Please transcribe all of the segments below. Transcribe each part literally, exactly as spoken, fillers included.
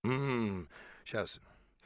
Сейчас.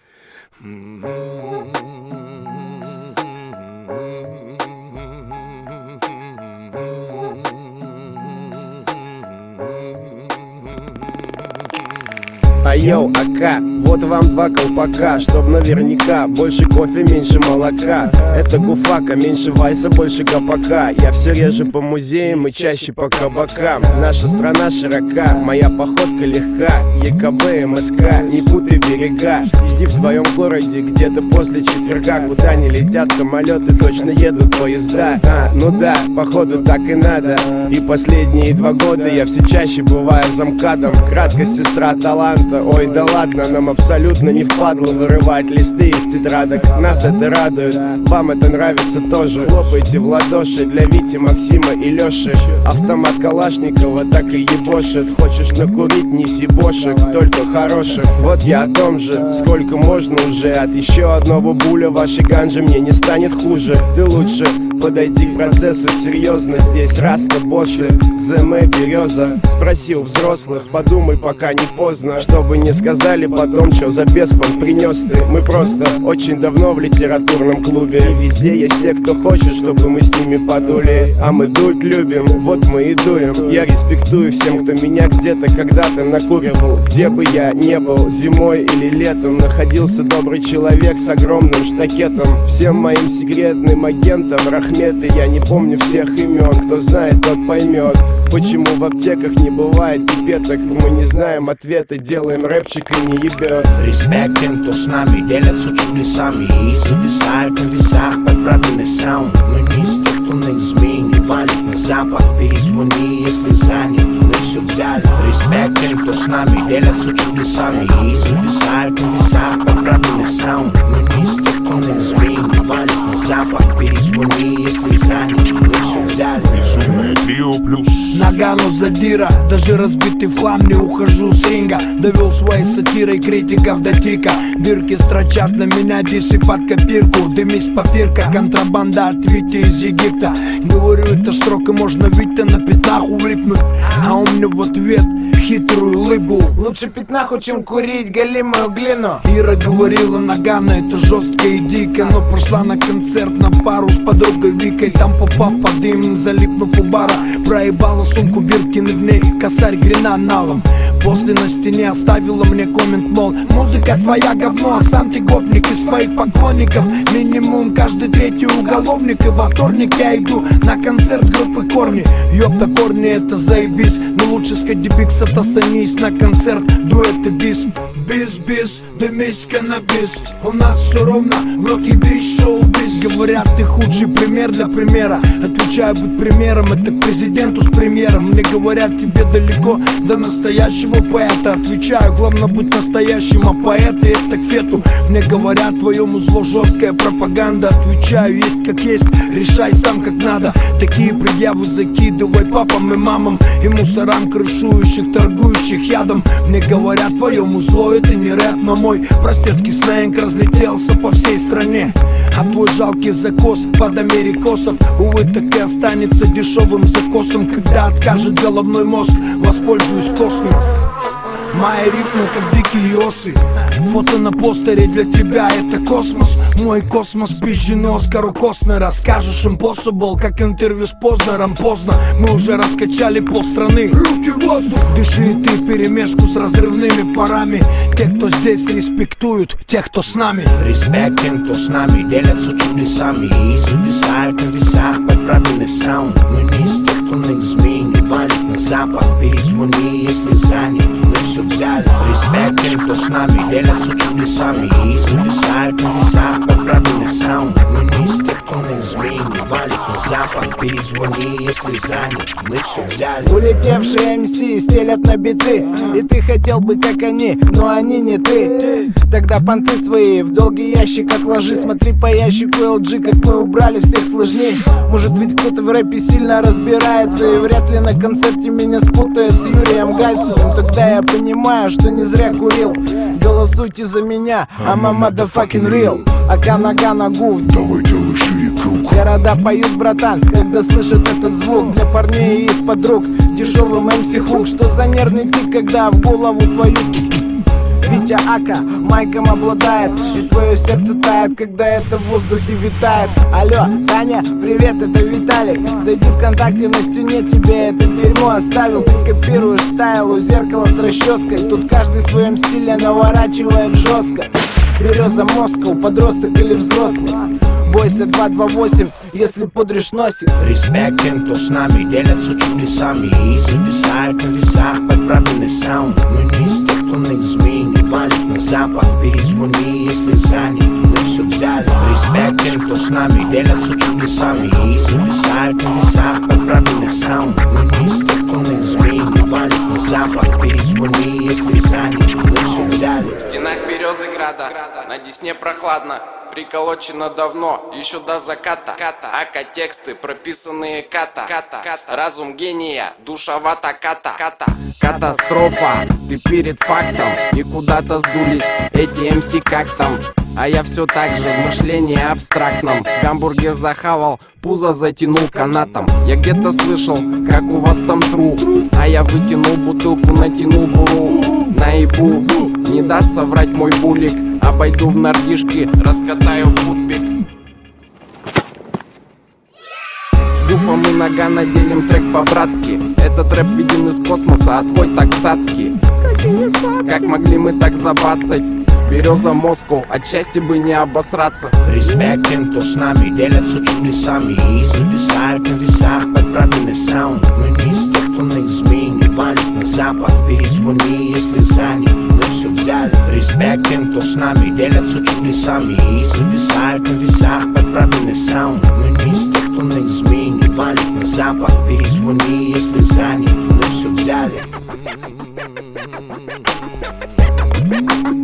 А йоу, АК, вот вам два колпака, чтоб наверняка больше кофе, меньше молока. Это гуфака, меньше вайса, больше гопака. Я все реже по музеям и чаще по кабакам. Наша страна широка, моя походка легка. ЕКБ, МСК, не путай берега. Жди в твоем городе где-то после четверга. Куда не летят самолеты, точно едут поезда. А, ну да, походу так и надо. И последние два года я все чаще бываю замкадом. Кратко, сестра таланта. Ой, да ладно, нам абсолютно не впадло вырывать листы из тетрадок. Нас это радует, вам это нравится тоже. Хлопайте в ладоши для Вити, Максима и Лёши. Автомат Калашникова так и ебошит. Хочешь накурить, неси бошек, только хороших. Вот я о том же, сколько можно уже. От еще одного буля вашей ганжи мне не станет хуже. Ты лучше подойди к процессу серьезно. Здесь раста боссы, ЗМ береза. Спроси у взрослых, подумай, пока не поздно. Чтобы не сказали потом, что за беспон принес ты. Мы просто очень давно в литературном клубе. И везде есть те, кто хочет, чтобы мы с ними подули. А мы дуть любим, вот мы и дуем. Я респектую всем, кто меня где-то когда-то накуривал. Где бы я не был, зимой или летом, находился добрый человек с огромным штакетом. Всем моим секретным агентам рахметы. Я не помню всех имен, кто знает, тот поймет. Почему в аптеках не бывает пипеток? Мы не знаем ответа, делаем рэпчик и не ебет. Респект тем, кто с нами делятся чудесами и зависают на весах под правильный саунд. Мы не из тех, кто на измене валит на запад. Перезвони, если занят, мы все взяли. Респект тем, кто с нами делятся чудесами и зависают на весах под правильный саунд. Мы не из тех, кто на измене валит на запад. Перезвони, если занят, мы все взяли. Безумное трио плюс Нагано задира, даже разбитый в хлам не ухожу с ринга. Довел своей сатирой критиков до тика. Дырки строчат на меня дисы под копирку. Дымись попирка, контрабанда от Вити из Египта. Говорю, это ж срок и можно Витя на пятнах улипнуть. А он мне в ответ хитрую улыбу. Лучше пятнаху, чем курить галимую глину. Ира говорила, Нагано это жестко и дико. Но пошла на концерт на пару с подругой Викой. Там попав под дым, залипнув у бара, проебала сумку Биркины, в ней косарь гренаналом. После на стене оставила мне коммент, мол, музыка твоя говно, а сам ты гопник. Из твоих поклонников минимум каждый третий уголовник. И во вторник я иду на концерт группы Корни. Ёпта, Корни это заебись, но лучше сходи бикс, отостанись на концерт дуэта дис. Бис-бис, дымись каннабис. У нас все ровно, в рот ебись шоу-биз. Говорят, ты худший пример для примера. Отвечаю, быть примером, это к президенту с премьером. Мне говорят, тебе далеко до настоящего поэта. Отвечаю, главное быть настоящим, а поэты это к фету. Мне говорят, твоему зло жесткая пропаганда. Отвечаю, есть как есть, решай сам как надо. Такие предъявы закидывай папам и мамам и мусорам, крышующих, торгующих ядом. Мне говорят, твоему зло это не рэп, но мой простецкий сленг разлетелся по всей стране. А твой жалкий закос под америкосов, увы, так и останется дешевым закосом. Когда откажет головной мозг, воспользуюсь космом. Мои ритмы как дикие осы. Фото на постере для тебя это космос. Мой космос пизженый Оскару Костнера. Расскажешь impossible, как интервью с Познером. Поздно, мы уже раскачали полстраны. Руки в воздух. Дыши ты вперемешку с разрывными парами. Те, кто здесь респектуют, тех, кто с нами. Респект тем, кто с нами делятся чудесами и зависают на весах под правильный саунд. Мы не из тех, кто на измене валит на запад. Перезвони, если занят, мы все взяли. Респект тем, кто с нами делятся чудесами и зависают на весах под правильный саунд. Мы не из тех, кто на измене валит на запад. Перезвони, если занят, мы все взяли. Улетевшие эм си стелят на биты, и ты хотел бы как они, но они не ты. Тогда понты свои в долгий ящик отложи. Смотри по ящику эл джи, как мы убрали всех сложней. Может ведь кто-то в рэпе сильно разбирается, и вряд ли на концерте меня спутает с Юрием Гальцевым. Тогда я понимаю, что не зря курил. Голосуйте за меня, I'm a motherfucking real. Ака нога на гуф, давай делай шире круг. Города поют, братан, когда слышат этот звук. Для парней и их подруг дешевым эм си хук. Что за нервный тик, когда в голову твою Витя Ака майком обладает, и твое сердце тает, когда это в воздухе витает. Алло, Таня, привет, это Виталик. Зайди ВКонтакте, на стене тебе это дерьмо оставил. Ты копируешь стайл у зеркала с расческой. Тут каждый в своем стиле наворачивает жестко. Береза Москва, подросток или взрослый. Бойся два два восемь, если пудришь носик. Респект тем, кто с нами делятся чудесами и зависают на весах под правильный саунд. Мы не из тех, кто на измене валит на запад. Перезвони, если занят, мы все взяли. Респект тем, кто с нами делятся чудесами и зависают на весах под правильный саунд. Мы не из тех, кто на измене валит на запад. Перезвони, если занят, мы все взяли. В стенах Березыграда на Десне прохладно. Приколочено давно, еще до заката. Ака тексты, прописанные ката. Разум гения, душевата ката. Катастрофа, ты перед фактом. И куда-то сдулись эти эм си как там. А я все так же в мышлении абстрактном. Гамбургер захавал, пузо затянул канатом. Я где-то слышал, как у вас там тру. А я вытянул бутылку, натянул буру. Наебу, не даст соврать мой булик. Обойду в нордишки, раскатаю футбик. С гуфом и Нагано делим трек по-братски. Этот рэп виден из космоса, а твой так цацкий. Как могли мы так забацать? Береза Москва, от счастья бы не обосраться. Респект тем, кто с нами делятся чудесами и зависают на весах под правильный саунд. Мы не из тех, кто на измене валит на запад. Перезвони, если занят, мы все взяли. Респект тем, кто с нами делятся чудесами и зависают на весах под правильный саунд. Мы не из тех, кто на измене валит на запад. Перезвони, если занят, мы все взяли.